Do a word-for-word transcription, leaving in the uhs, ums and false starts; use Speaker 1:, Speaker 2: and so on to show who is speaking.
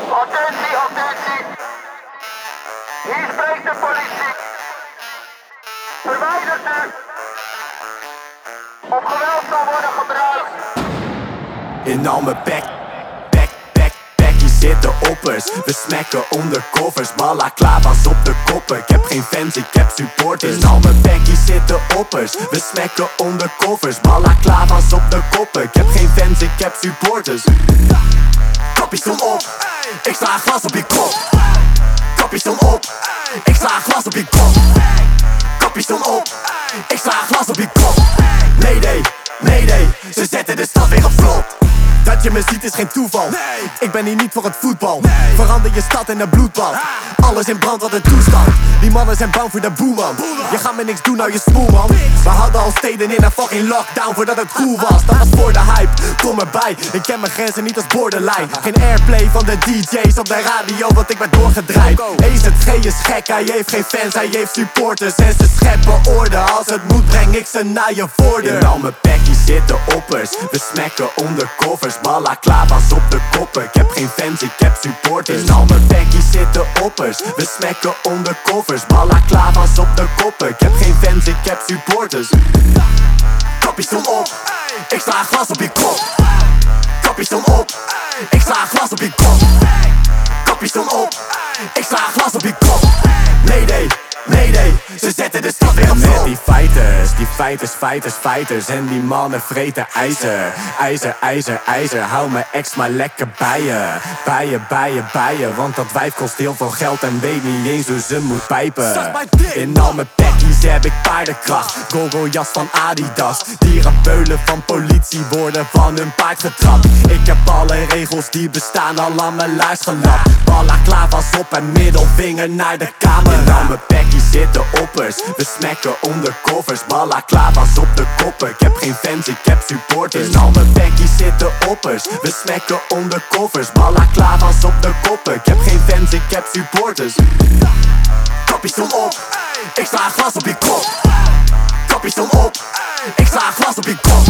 Speaker 1: Attentie, attentie. Hier spreekt de politie. Verwijdert u. Of geweld zal worden gebruikt.
Speaker 2: In al mijn back, back, back, backies zitten oppers. We smacken ondercovers, balaclava's op de koppen. Ik heb geen fans, ik heb supporters. In al mijn backies zitten oppers. We smacken ondercovers, balaclava's op de koppen. Ik heb geen fans, ik heb supporters. Kappies op, ik sla een glas op je kop. Kappies op, ik sla een glas op je kop. Kappies op, ik sla een glas op je kop. Mayday, mayday, ze zetten de stad weer op vlot. Dat je me ziet is geen toeval. Nee. Ik ben hier niet voor het voetbal. Nee. Verander je stad in een bloedbad. Ah. Alles in brand, wat een toestand. Die mannen zijn bang voor de boeman. Je gaat me niks doen, nou je smoel man. We hadden al steden in een fucking lockdown voordat het cool was. Dat was voor de hype, kom erbij. Ik ken mijn grenzen niet als borderline. Geen airplay van de D J's op de radio, want ik ben doorgedraaid. E Z G is gek, hij heeft geen fans, hij heeft supporters. En ze scheppen orde, als het moet breng ik ze naar je voordeur. In al mijn packies zitten oppers. We smacken ondercovers, balaclava's op de koppen. Ik heb geen fans, ik heb supporters. In al mijn packies zitten oppers. We smacken ondercovers, balaclava's op de koppen. Ik heb geen fans, ik heb supporters. Kappies op, ik sla een glas op je kop. Kappies op, ik sla een glas op je kop. Kappies op, ik sla een glas op je kop. Mayday, mayday, ze zetten de stad weer op slot. Met die fighters, die fighters, fighters, fighters. En die mannen vreten ijzer. IJzer, ijzer, ijzer. Hou mijn ex maar lekker bij je. Bij je, bij je, bij je. Want dat wijf kost heel veel geld en weet niet eens hoe ze moet pijpen. In al mijn packies heb ik paardenkracht. Gogo-jas van Adidas. Dierenbeulen van politie worden van hun paard getrapt. Ik heb alle regels die bestaan al aan mijn luis gelapt. Balaclava's op en middelvinger naar de kamer. In al mijn packies zitten oppers. We smacken ondercovers, balaclava's op de koppen. Ik heb geen fans, ik heb supporters. In al mijn packies zitten oppers. We smacken ondercovers, balaclava's op de koppen. Ik heb geen fans, ik heb supporters. Kappies op, ik sla een glas op je kop. Kappies op, ik sla een glas op je kop.